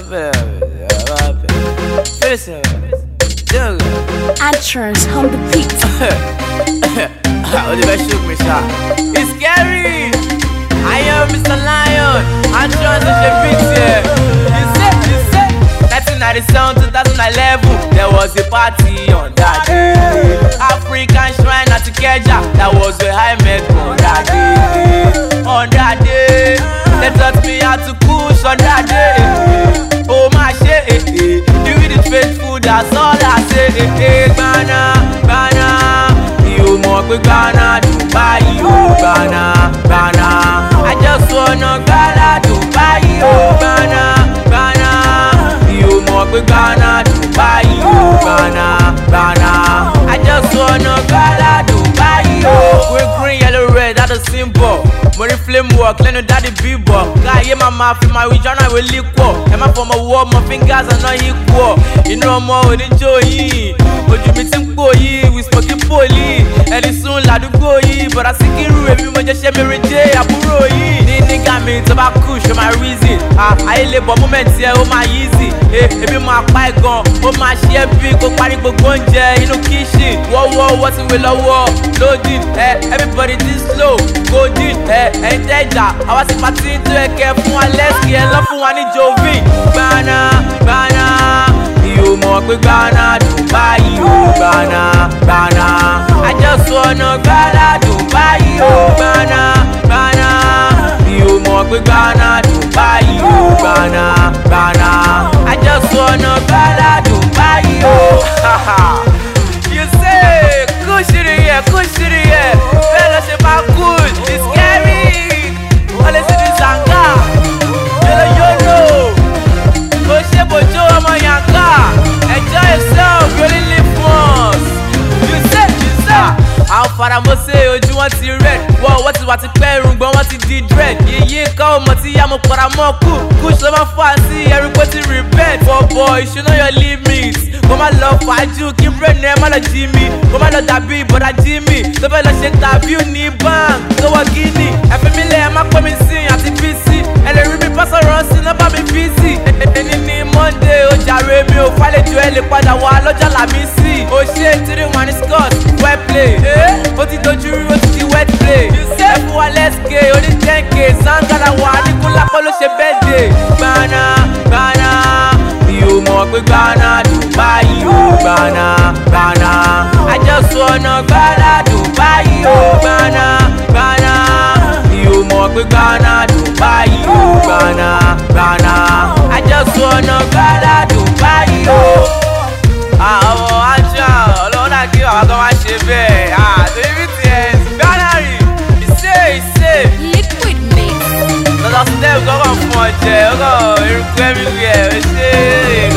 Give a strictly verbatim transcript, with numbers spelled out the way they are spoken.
Actress on the beat. It's scary. I am Mister Lion. Actress is a big here. You said, you said. nineteen ninety-seven to twenty eleven, there was a party on that day. African shrine at Ikeja, that was where I met on that day. On that day, they taught me how to push on that day. Oh my shit, you be the faithful, that's all I say. Ghana, Ghana, you more quick Ghana, Dubai, you Ghana, Ghana. I just wanna Ghana, Dubai, you Ghana, Ghana. You more quick Ghana, Dubai, you Ghana, Ghana. I just wanna Ghana, Dubai, you. We're green, yellow, red, that's a symbol. Money flame work, let no daddy bebop. Guy, yeah, my mouth in my region, I will equal. And my from a war, my fingers are not equal. You know more with enjoy. But you meet him go ye, we smoking poly. And it's soon la do go ye. But I see you every month, just share me J, I burrow ye. They nigga me tobacco, show my reason. Ah, I live a moment here, oh my easy. Eh, every my bike gone, oh my share big, go party, go gonja, you know, kitchen. Whoa, whoa, what's in willow war? Loading, eh, everybody this slow, go in, eh. Ain't danger, I was partying to a care for one less gear, love for one in Jovi. Ghana, Ghana, you more quick Ghana, Dubai, you Ghana, Ghana. I just wanna Ghana, Dubai, you Ghana, Ghana. You more quick Ghana, Dubai, you Ghana, Ghana. I just wanna Ghana, Dubai, you. Haha. You say, good shit here, good shit here. Fellowship are good, it's scary. All this is Zanga. Yolo yolo. Oshe bojo omo yanka. Enjoy yourself, you only live once. You say, you say. How far I must say, ojú wọn ti red. Whoa, what is what ti pẹ́ irùngbọ̀n wọn ti di dread. Yeye ká ọmọ tí yá mo para mọ́ kú. Kúṣ ló máa fà sí everybody repent. For boy, you know your limits. Kó má lọ fàájú kí brain ẹ má lọ jí mi. Kó má lọ dàbí bọ̀dà jí mi. Tó fẹ́ lọ ṣe interview ní bank. Tó wọ gíní. Ẹ̀fín mi lẹ̀ ẹ má pẹ́ mi sí àti P C. Ẹ lè rí mi pásọ̀ rán sí nọ́mbà mi P C. Ẹni ní Monday ó jàre mi ò fàlejò ẹ lè padà wá lọ́jọ́ Lámísì. Ó ṣe three one scott well play. Ó ti dojú rí ó ti di wet play. Ẹ fún wa let's go ó ní ten k Zangara wà ní Kúlápọ̀ ló ṣe birthday. Ghana, Ghana, you mọ̀ pé Ghana, Dubai, you Ghana, Ghana. I just wanna Ghana, Dubai, you Ghana, Ghana. You mọ̀ pé Ghana, Dubai, you Ghana, Ghana. I just wanna Ghana, Dubai, you. Ah, ọmọ ajá ọlọ́run náà kí àwọn kan máa ṣe bẹ́ẹ̀. Ah, torí ti ẹ̀ Ghana rí ìṣe ìṣe. Liquid mix. Lọ́dọ̀ step kọ́kọ́ fún ọ̀jẹ̀ ọkọ̀ eruku ẹ̀mí rẹ̀ ṣe é.